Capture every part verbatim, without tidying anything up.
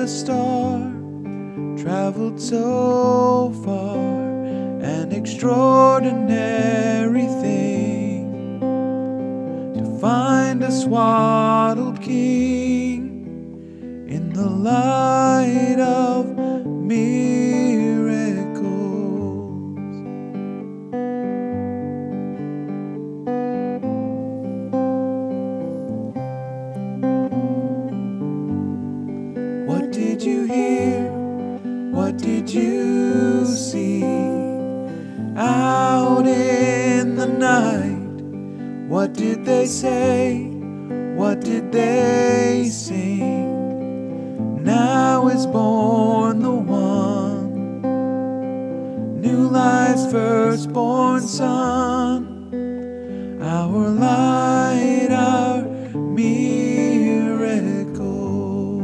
star, traveled so far, an extraordinary thing, to find a swaddled king in the light of miracles. What did you hear? What did you see out in the night? What did they say? What did they sing? Now is born the one, new life's firstborn Son, our light, our miracle.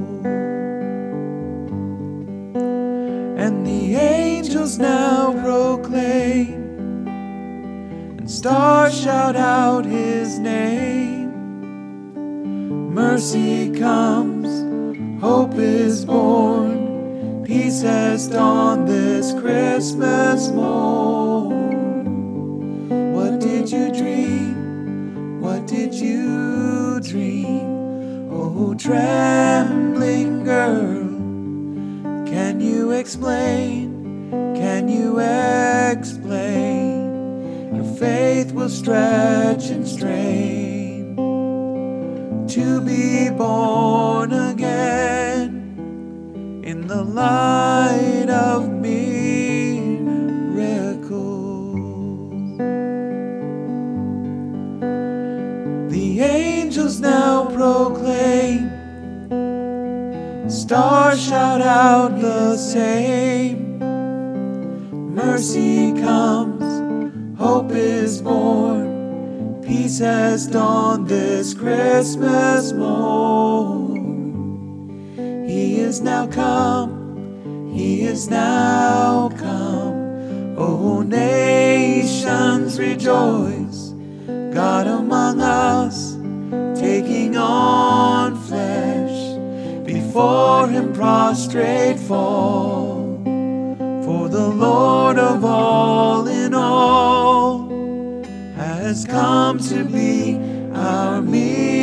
And the angels now proclaim, and stars shout out His name. Mercy comes, hope is born, peace has dawned this Christmas morn. What did you dream? What did you dream? Oh, trembling girl, can you explain? Can you explain? Your faith will stretch and strain to be born again in the light of miracles. The angels now proclaim, stars shout out the same. Mercy comes, hope is born, peace has dawned this Christmas morn. He is now come, He is now come. O nations rejoice, God among us, taking on flesh, before Him prostrate fall. For the Lord of all in all has come to be our miracle.